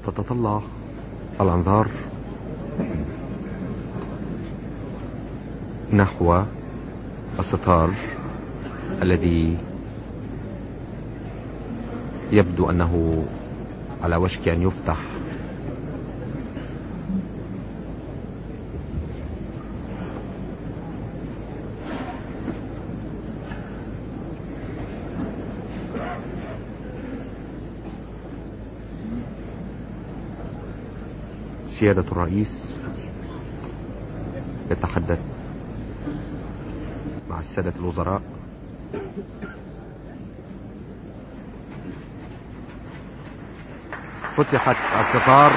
تتطلع الأنظار نحو الستار الذي يبدو أنه على وشك أن يفتح. سيادة الرئيس يتحدث مع السادة الوزراء. فتحت الستار.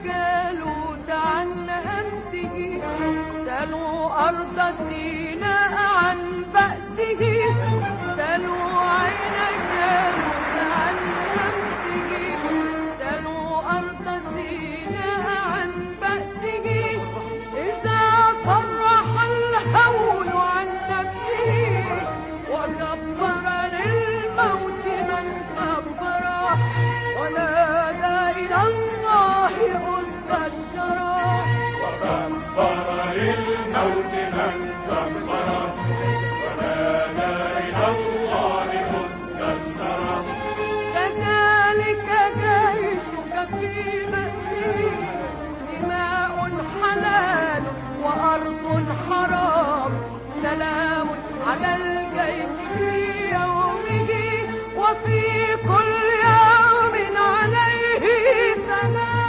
جالوت عن أمسه، سألوا أرض سيناء عن بأسه، سألوا عين جالوت عن أمسه، سألوا أرض سيناء عن بأسه، إذا صرح الهول عن نفسه وكبر للموت من كبره، ونادى إلى الله أسد الشرى، وكبر للموت من كبره، ونادى إلى الله أسد الشرى. كذلك جيشك في مأسه، دماء حلال وأرض حرام، سلام على الجيش في يومه، وفي كل يوم عليه سلام.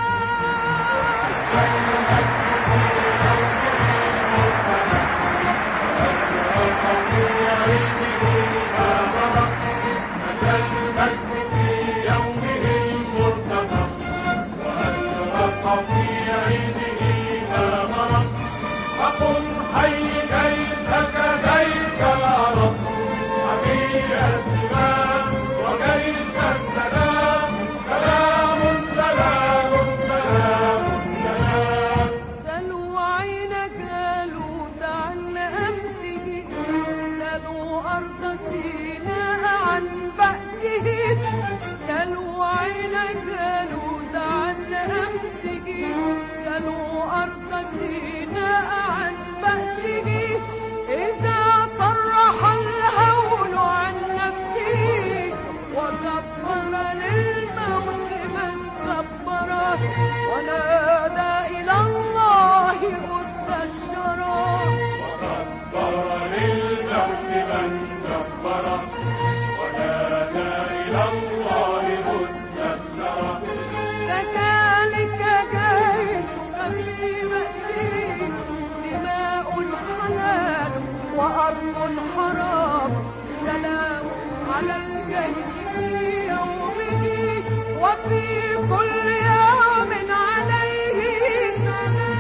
سلوا عين جالوت عن أمسه، سلوا أرض سيناء عن بأسه، إذا صرح الهول عن نفسه وكبر للموت من كبره، ونادى إلى الله أسد الشرى، وكبر للموت من كبره، ونادى إلى الله أسد الشرى. كذلك جيشك في مأسه، دماء حلال وأرض حرام، سلام على الجيش في يومه، وفي كل يوم عليه سلام.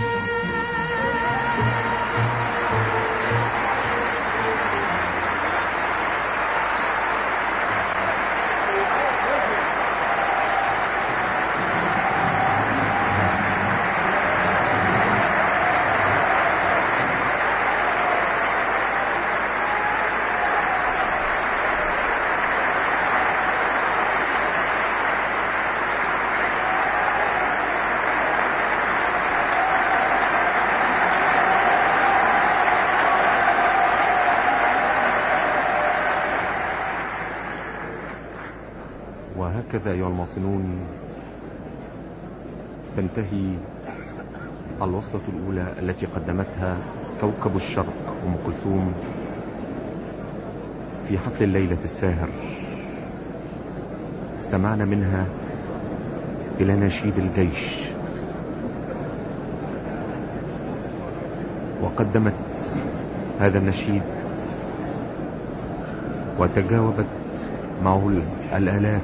وهكذا أيها المواطنون تنتهي الوصلة الأولى التي قدمتها كوكب الشرق أم كلثوم في حفل الليلة الساهر. استمعنا منها إلى نشيد الجيش، وقدمت هذا النشيد وتجاوبت معه الآلاف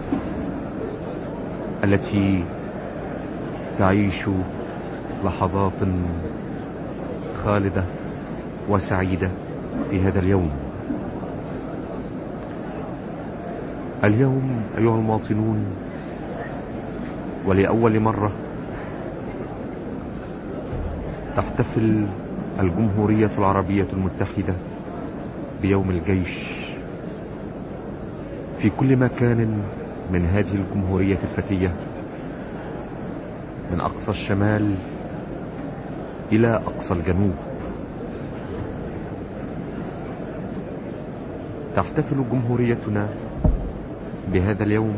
التي تعيش لحظات خالدة وسعيدة في هذا اليوم. اليوم أيها المواطنون ولأول مرة تحتفل الجمهورية العربية المتحدة بيوم الجيش في كل مكان من هذه الجمهورية الفتية، من أقصى الشمال إلى أقصى الجنوب. تحتفل جمهوريتنا بهذا اليوم،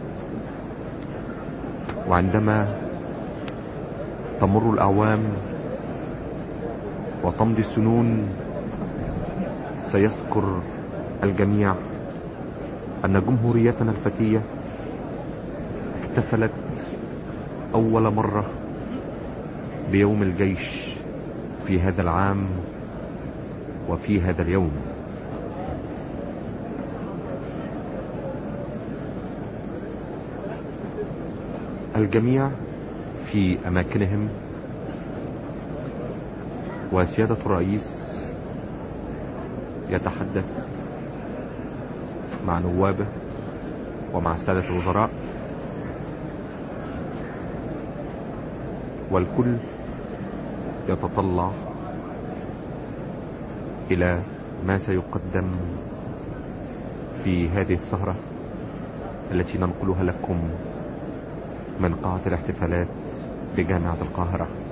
وعندما تمر الأعوام وتمضي السنون سيذكر الجميع أن جمهوريتنا الفتية احتفلت أول مرة بيوم الجيش في هذا العام وفي هذا اليوم. الجميع في أماكنهم، وسيادة الرئيس يتحدث مع نوابه ومع سادة الوزراء، والكل يتطلع إلى ما سيقدم في هذه السهرة التي ننقلها لكم من قاعة الاحتفالات بجامعة القاهرة.